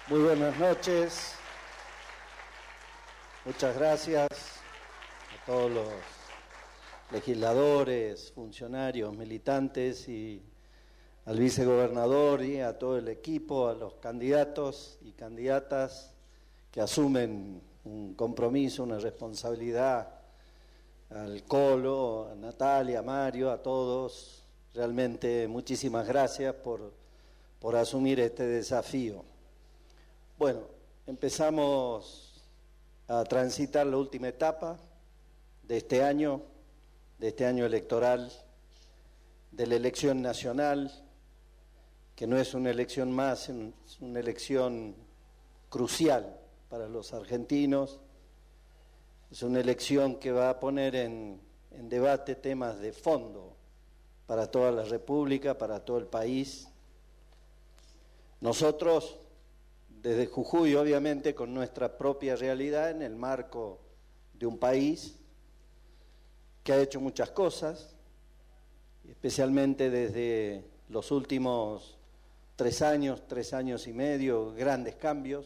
Muy buenas noches. Muchas gracias a todos los legisladores, funcionarios, militantes y al vicegobernador y a todo el equipo, a los candidatos y candidatas que asumen un compromiso, una responsabilidad, al Colo, a Natalia, a Mario, a todos. Realmente muchísimas gracias por asumir este desafío. Bueno, empezamos a transitar la última etapa de este año electoral, de la elección nacional, que no es una elección más, es una elección crucial para los argentinos. Es una elección que va a poner en debate temas de fondo para toda la República, para todo el país. Nosotros, desde Jujuy, obviamente, con nuestra propia realidad, en el marco de un país que ha hecho muchas cosas, especialmente desde los últimos 3 años y medio, grandes cambios,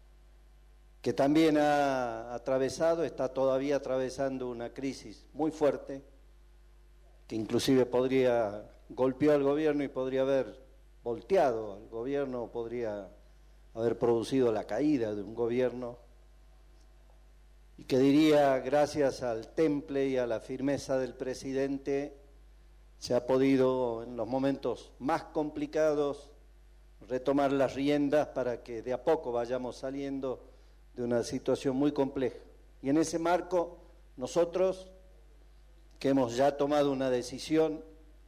que también está todavía atravesando una crisis muy fuerte, que inclusive golpeó al gobierno y podría haber volteado al gobierno, podría haber producido la caída de un gobierno, y que diría, gracias al temple y a la firmeza del presidente, se ha podido en los momentos más complicados retomar las riendas para que de a poco vayamos saliendo de una situación muy compleja. Y en ese marco, nosotros, que hemos ya tomado una decisión,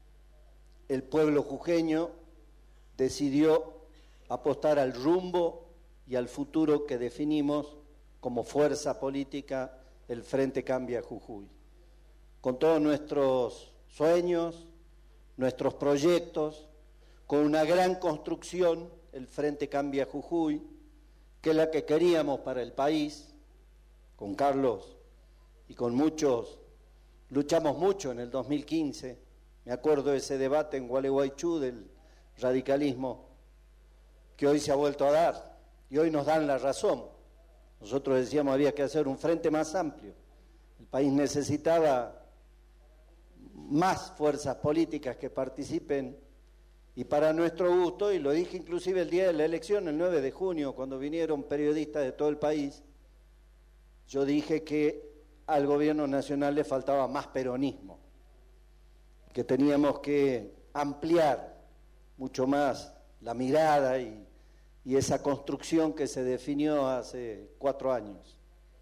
el pueblo jujeño decidió apostar al rumbo y al futuro que definimos como fuerza política el Frente Cambia Jujuy. Con todos nuestros sueños, nuestros proyectos, con una gran construcción, el Frente Cambia Jujuy, que es la que queríamos para el país. Con Carlos y con muchos, luchamos mucho en el 2015, me acuerdo de ese debate en Gualeguaychú del radicalismo, que hoy se ha vuelto a dar, y hoy nos dan la razón. Nosotros decíamos había que hacer un frente más amplio. El país necesitaba más fuerzas políticas que participen, y para nuestro gusto, y lo dije inclusive el día de la elección, el 9 de junio, cuando vinieron periodistas de todo el país, yo dije que al gobierno nacional le faltaba más peronismo, que teníamos que ampliar mucho más la mirada y esa construcción que se definió hace 4 años.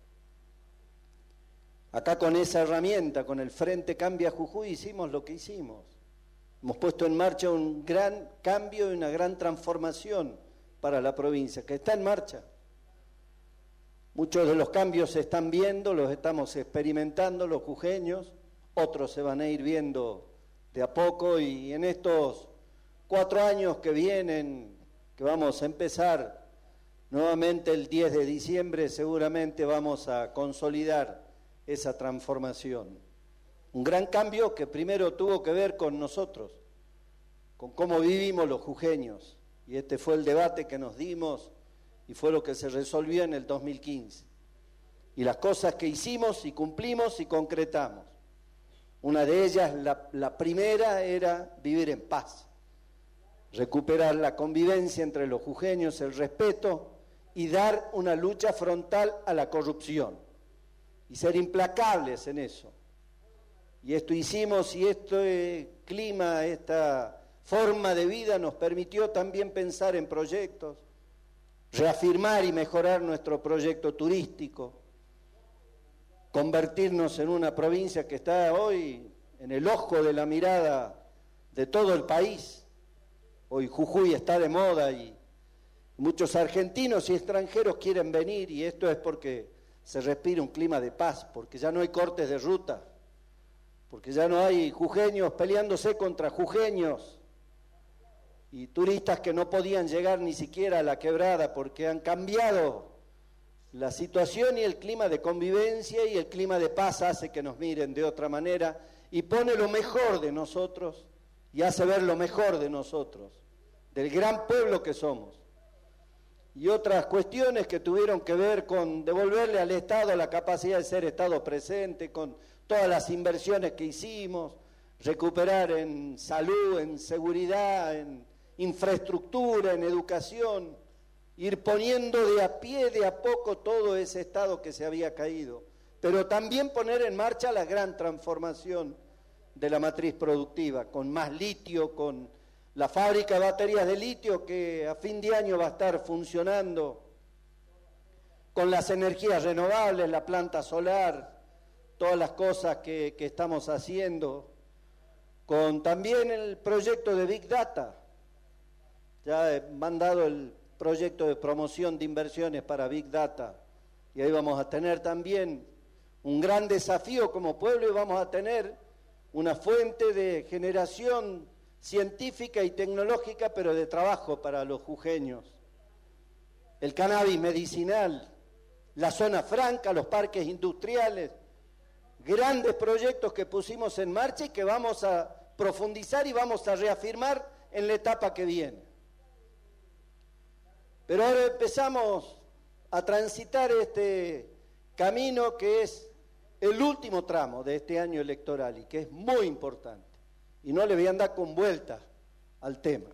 Acá con esa herramienta, con el Frente Cambia Jujuy, hicimos lo que hicimos. Hemos puesto en marcha un gran cambio y una gran transformación para la provincia, que está en marcha. Muchos de los cambios se están viendo, los estamos experimentando los jujeños, otros se van a ir viendo de a poco, y en estos 4 años que vienen, que vamos a empezar nuevamente el 10 de diciembre, seguramente vamos a consolidar esa transformación. Un gran cambio que primero tuvo que ver con nosotros, con cómo vivimos los jujeños, y este fue el debate que nos dimos y fue lo que se resolvió en el 2015. Y las cosas que hicimos y cumplimos y concretamos. Una de ellas, la primera, era vivir en paz, recuperar la convivencia entre los jujeños, el respeto, y dar una lucha frontal a la corrupción, y ser implacables en eso. Y esto hicimos, y este clima, esta forma de vida nos permitió también pensar en proyectos, reafirmar y mejorar nuestro proyecto turístico, convertirnos en una provincia que está hoy en el ojo de la mirada de todo el país. Hoy Jujuy está de moda y muchos argentinos y extranjeros quieren venir, y esto es porque se respira un clima de paz, porque ya no hay cortes de ruta, porque ya no hay jujeños peleándose contra jujeños y turistas que no podían llegar ni siquiera a la quebrada porque han cambiado la situación, y el clima de convivencia y el clima de paz hace que nos miren de otra manera y pone lo mejor de nosotros y hace ver lo mejor de nosotros, del gran pueblo que somos. y otras cuestiones que tuvieron que ver con devolverle al Estado la capacidad de ser Estado presente, con todas las inversiones que hicimos, recuperar en salud, en seguridad, en infraestructura, en educación, ir poniendo de a pie, de a poco, todo ese Estado que se había caído, pero también poner en marcha la gran transformación de la matriz productiva, con más litio, con la fábrica de baterías de litio que a fin de año va a estar funcionando, con las energías renovables, la planta solar, todas las cosas que estamos haciendo, con también el proyecto de Big Data. Ya he mandado el proyecto de promoción de inversiones para Big Data y ahí vamos a tener también un gran desafío como pueblo y vamos a tener una fuente de generación científica y tecnológica, pero de trabajo para los jujeños. El cannabis medicinal, la zona franca, los parques industriales, grandes proyectos que pusimos en marcha y que vamos a profundizar y vamos a reafirmar en la etapa que viene. Pero ahora empezamos a transitar este camino que es el último tramo de este año electoral y que es muy importante. Y no le voy a andar con vueltas al tema.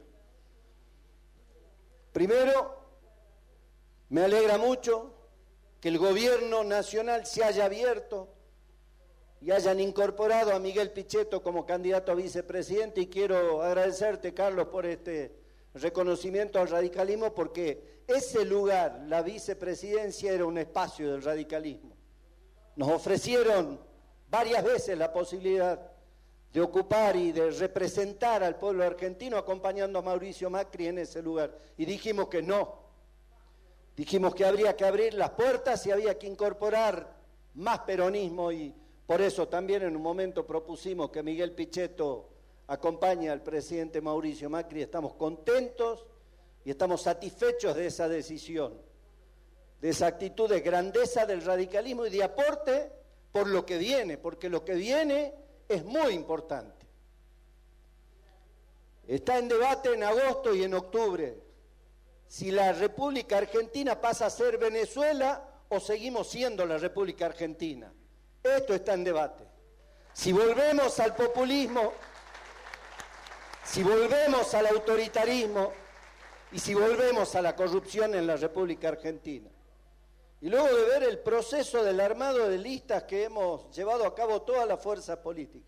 Primero, me alegra mucho que el gobierno nacional se haya abierto y hayan incorporado a Miguel Pichetto como candidato a vicepresidente, y quiero agradecerte, Carlos, por este reconocimiento al radicalismo, porque ese lugar, la vicepresidencia, era un espacio del radicalismo. Nos ofrecieron varias veces la posibilidad de ocupar y de representar al pueblo argentino acompañando a Mauricio Macri en ese lugar, y dijimos que no. Dijimos que habría que abrir las puertas y había que incorporar más peronismo, y por eso también en un momento propusimos que Miguel Pichetto acompañe al presidente Mauricio Macri. Estamos contentos y estamos satisfechos de esa decisión, de esa actitud de grandeza del radicalismo y de aporte por lo que viene, porque lo que viene es muy importante. Está en debate en agosto y en octubre si la República Argentina pasa a ser Venezuela o seguimos siendo la República Argentina. Esto está en debate. Si volvemos al populismo, si volvemos al autoritarismo y si volvemos a la corrupción en la República Argentina. Y luego de ver el proceso del armado de listas que hemos llevado a cabo toda la fuerza política,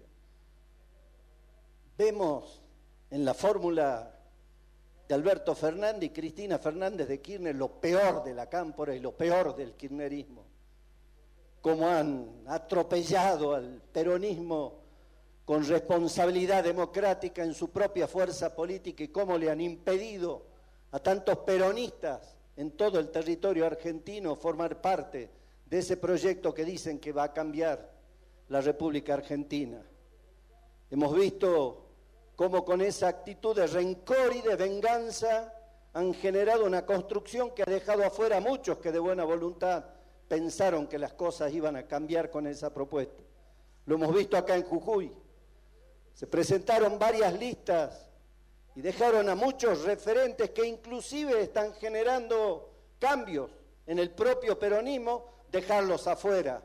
vemos en la fórmula de Alberto Fernández y Cristina Fernández de Kirchner lo peor de la cámpora y lo peor del kirchnerismo, cómo han atropellado al peronismo con responsabilidad democrática en su propia fuerza política y cómo le han impedido a tantos peronistas en todo el territorio argentino formar parte de ese proyecto que dicen que va a cambiar la República Argentina. Hemos visto cómo con esa actitud de rencor y de venganza han generado una construcción que ha dejado afuera a muchos que de buena voluntad pensaron que las cosas iban a cambiar con esa propuesta. Lo hemos visto acá en Jujuy. Se presentaron varias listas y dejaron a muchos referentes que inclusive están generando cambios en el propio peronismo, dejarlos afuera.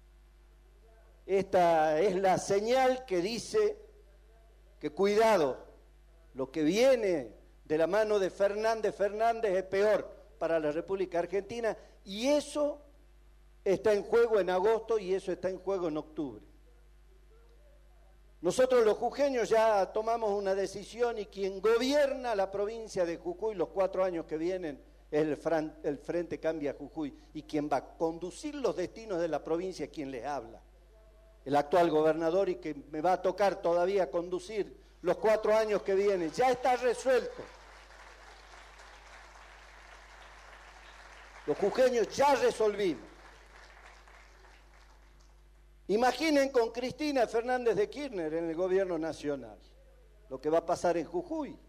Esta es la señal que dice que cuidado, lo que viene de la mano de Fernández es peor para la República Argentina, y eso está en juego en agosto y eso está en juego en octubre. Nosotros los jujeños ya tomamos una decisión y quien gobierna la provincia de Jujuy los 4 años que vienen es el Frente Cambia Jujuy, y quien va a conducir los destinos de la provincia es quien les habla, el actual gobernador, y que me va a tocar todavía conducir los 4 años que vienen. Ya está resuelto. Los jujeños ya resolvimos. Imaginen con Cristina Fernández de Kirchner en el gobierno nacional lo que va a pasar en Jujuy.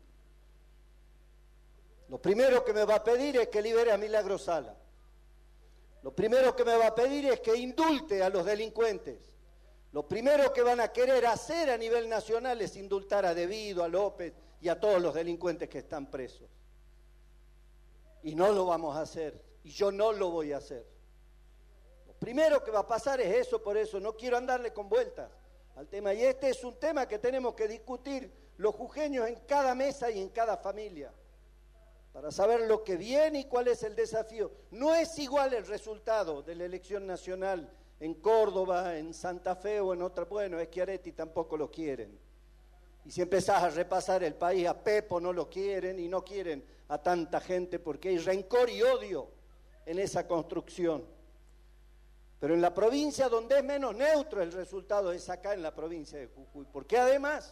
Lo primero que me va a pedir es que libere a Milagro Sala. Lo primero que me va a pedir es que indulte a los delincuentes. Lo primero que van a querer hacer a nivel nacional es indultar a Devido, a López y a todos los delincuentes que están presos. Y no lo vamos a hacer, y yo no lo voy a hacer. Lo primero que va a pasar es eso, por eso no quiero andarle con vueltas al tema. Y este es un tema que tenemos que discutir los jujeños en cada mesa y en cada familia, para saber lo que viene y cuál es el desafío. No es igual el resultado de la elección nacional en Córdoba, en Santa Fe o en otra. Bueno, Schiaretti tampoco lo quieren. Y si empezás a repasar el país, a Pepo no lo quieren y no quieren a tanta gente porque hay rencor y odio en esa construcción. Pero en la provincia donde es menos neutro el resultado es acá en la provincia de Jujuy, porque además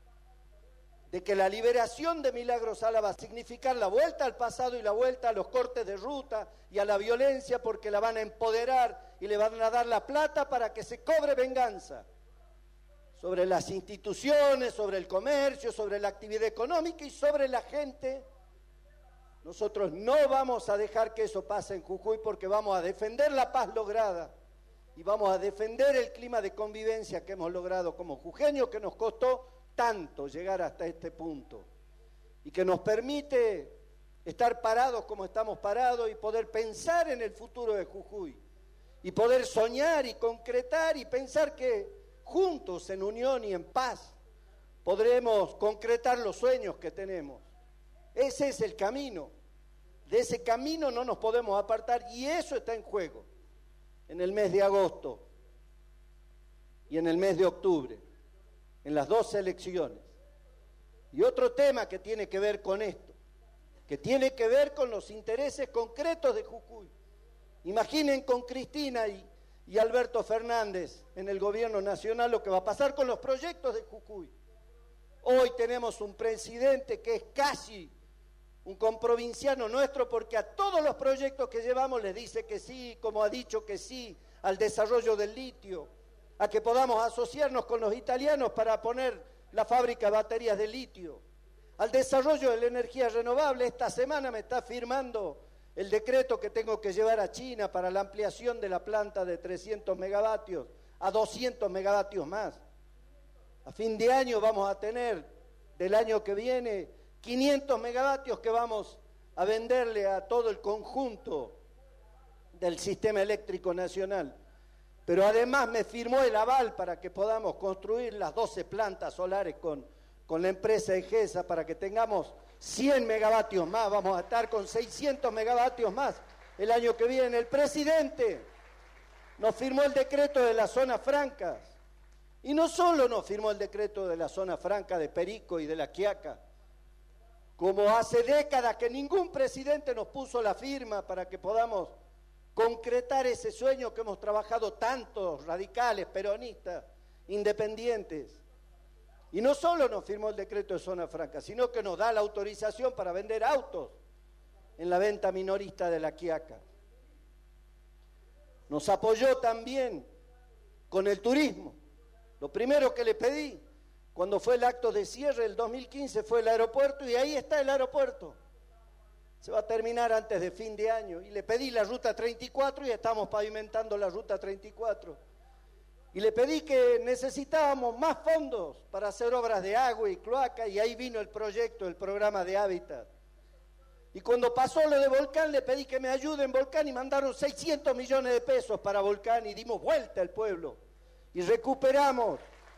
de que la liberación de Milagro Sala va a significar la vuelta al pasado y la vuelta a los cortes de ruta y a la violencia, porque la van a empoderar y le van a dar la plata para que se cobre venganza sobre las instituciones, sobre el comercio, sobre la actividad económica y sobre la gente. Nosotros no vamos a dejar que eso pase en Jujuy, porque vamos a defender la paz lograda y vamos a defender el clima de convivencia que hemos logrado como jujeños, que nos costó tanto llegar hasta este punto y que nos permite estar parados como estamos parados y poder pensar en el futuro de Jujuy y poder soñar y concretar y pensar que juntos, en unión y en paz, podremos concretar los sueños que tenemos. Ese es el camino. De ese camino no nos podemos apartar, y eso está en juego en el mes de agosto y en el mes de octubre, en las dos elecciones. Y otro tema que tiene que ver con esto, que tiene que ver con los intereses concretos de Jujuy. Imaginen con Cristina y Alberto Fernández en el gobierno nacional lo que va a pasar con los proyectos de Jujuy. Hoy tenemos un presidente que es casi un comprovinciano nuestro, porque a todos los proyectos que llevamos les dice que sí, como ha dicho que sí al desarrollo del litio, a que podamos asociarnos con los italianos para poner la fábrica de baterías de litio, al desarrollo de la energía renovable. Esta semana me está firmando el decreto que tengo que llevar a China para la ampliación de la planta de 300 megavatios a 200 megavatios más. A fin de año vamos a tener, del año que viene, 500 megavatios que vamos a venderle a todo el conjunto del sistema eléctrico nacional. Pero además me firmó el aval para que podamos construir las 12 plantas solares con la empresa EGESA, para que tengamos 100 megavatios más. Vamos a estar con 600 megavatios más el año que viene. El presidente nos firmó el decreto de las zonas francas. Y no solo nos firmó el decreto de la zona franca de Perico y de La Quiaca, como hace décadas que ningún presidente nos puso la firma para que podamos concretar ese sueño que hemos trabajado tantos radicales, peronistas, independientes. Y no solo nos firmó el decreto de zona franca, sino que nos da la autorización para vender autos en la venta minorista de La Quiaca. Nos apoyó también con el turismo. Lo primero que le pedí cuando fue el acto de cierre del 2015 fue el aeropuerto, y ahí está el aeropuerto. Se va a terminar antes de fin de año. Y le pedí la ruta 34 y estamos pavimentando la ruta 34. Y le pedí que necesitábamos más fondos para hacer obras de agua y cloaca, y ahí vino el proyecto, el programa de hábitat. Y cuando pasó lo de Volcán, le pedí que me ayude en Volcán, y mandaron 600 millones de pesos para Volcán, y dimos vuelta al pueblo. Y recuperamos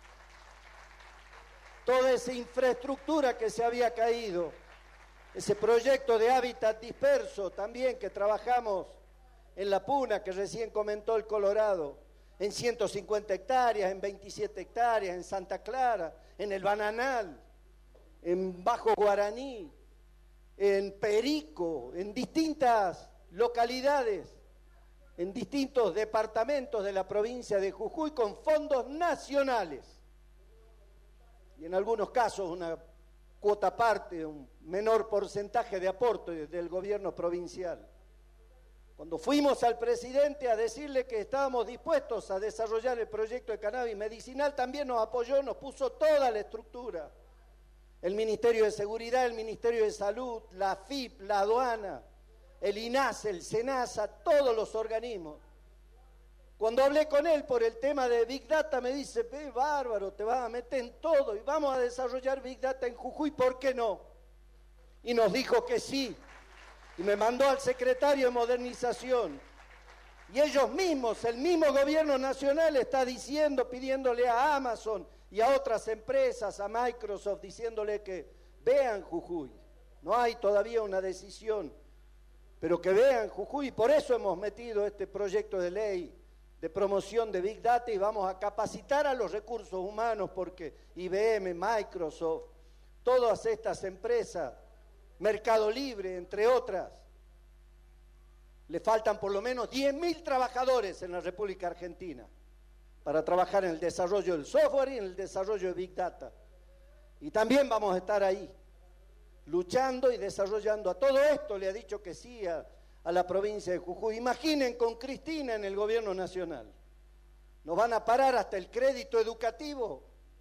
toda esa infraestructura que se había caído, ese proyecto de hábitat disperso también que trabajamos en La Puna, que recién comentó el Colorado, en 150 hectáreas, en 27 hectáreas, en Santa Clara, en el Bananal, en Bajo Guaraní, en Perico, en distintas localidades, en distintos departamentos de la provincia de Jujuy, con fondos nacionales. Y en algunos casos una cuota aparte, un menor porcentaje de aporte del gobierno provincial. Cuando fuimos al presidente a decirle que estábamos dispuestos a desarrollar el proyecto de cannabis medicinal, también nos apoyó, nos puso toda la estructura. El Ministerio de Seguridad, el Ministerio de Salud, la AFIP, la aduana, el INASE, el SENASA, todos los organismos. Cuando hablé con él por el tema de Big Data, me dice: bárbaro, te vas a meter en todo y vamos a desarrollar Big Data en Jujuy, ¿por qué no? Y nos dijo que sí. y me mandó al secretario de Modernización. Y ellos mismos, el mismo gobierno nacional está diciendo, pidiéndole a Amazon y a otras empresas, a Microsoft, diciéndole que vean Jujuy. No hay todavía una decisión, pero que vean Jujuy. Por eso hemos metido este proyecto de ley de promoción de Big Data y vamos a capacitar a los recursos humanos porque IBM, Microsoft, todas estas empresas, Mercado Libre, entre otras, le faltan por lo menos 10.000 trabajadores en la República Argentina para trabajar en el desarrollo del software y en el desarrollo de Big Data. Y también vamos a estar ahí, luchando y desarrollando. A todo esto le ha dicho que sí a la provincia de Jujuy. Imaginen con Cristina en el gobierno nacional. Nos van a parar hasta el crédito educativo,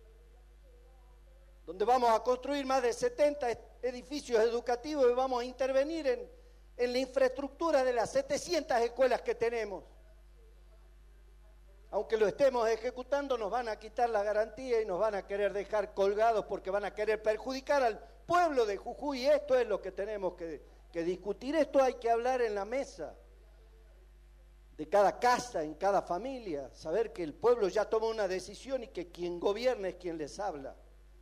donde vamos a construir más de 70 edificios educativos y vamos a intervenir en la infraestructura de las 700 escuelas que tenemos. Aunque lo estemos ejecutando, nos van a quitar la garantía y nos van a querer dejar colgados porque van a querer perjudicar al pueblo de Jujuy. Esto es lo que tenemos que discutir. Esto hay que hablar en la mesa de cada casa, en cada familia, saber que el pueblo ya tomó una decisión y que quien gobierna es quien les habla.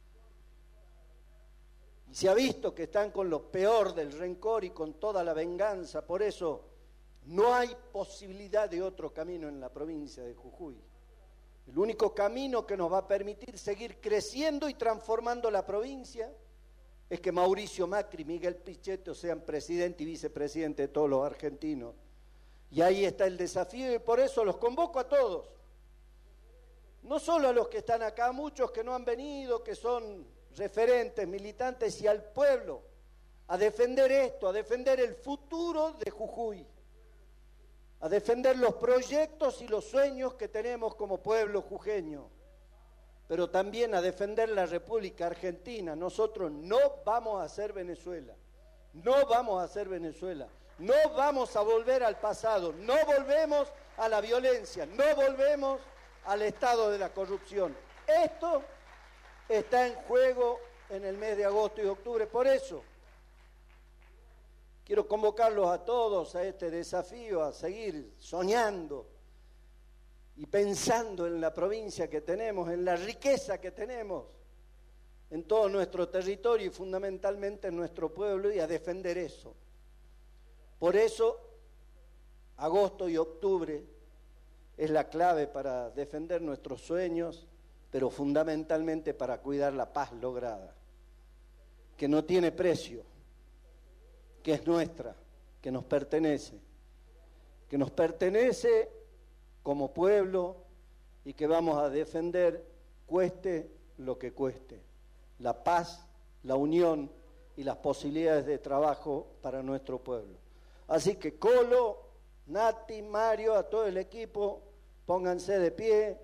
Y se ha visto que están con lo peor del rencor y con toda la venganza. Por eso no hay posibilidad de otro camino en la provincia de Jujuy. El único camino que nos va a permitir seguir creciendo y transformando la provincia es que Mauricio Macri y Miguel Pichetto sean presidente y vicepresidente de todos los argentinos. Y ahí está el desafío y por eso los convoco a todos. No solo a los que están acá, muchos que no han venido, que son referentes, militantes, y al pueblo, a defender esto, a defender el futuro de Jujuy, a defender los proyectos y los sueños que tenemos como pueblo jujeño, pero también a defender la República Argentina. Nosotros no vamos a hacer Venezuela, no vamos a hacer Venezuela, no vamos a volver al pasado, no volvemos a la violencia, no volvemos al estado de la corrupción. Esto está en juego en el mes de agosto y octubre. Por eso quiero convocarlos a todos a este desafío, a seguir soñando y pensando en la provincia que tenemos, en la riqueza que tenemos en todo nuestro territorio y fundamentalmente en nuestro pueblo, y a defender eso. Por eso agosto y octubre es la clave para defender nuestros sueños, pero fundamentalmente para cuidar la paz lograda, que no tiene precio, que es nuestra, que nos pertenece como pueblo y que vamos a defender cueste lo que cueste, la paz, la unión y las posibilidades de trabajo para nuestro pueblo. Así que Colo, Nati, Mario, a todo el equipo, pónganse de pie.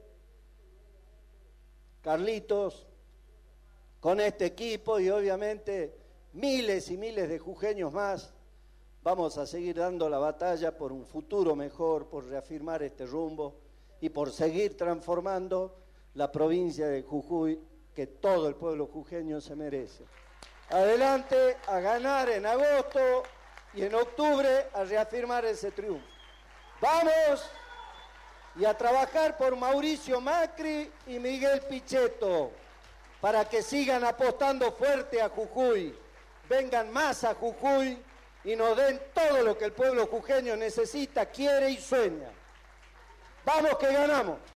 Carlitos, con este equipo y obviamente miles y miles de jujeños más, vamos a seguir dando la batalla por un futuro mejor, por reafirmar este rumbo y por seguir transformando la provincia de Jujuy que todo el pueblo jujeño se merece. Adelante a ganar en agosto y en octubre a reafirmar ese triunfo. ¡Vamos! Y a trabajar por Mauricio Macri y Miguel Pichetto, para que sigan apostando fuerte a Jujuy, vengan más a Jujuy y nos den todo lo que el pueblo jujeño necesita, quiere y sueña. ¡Vamos que ganamos!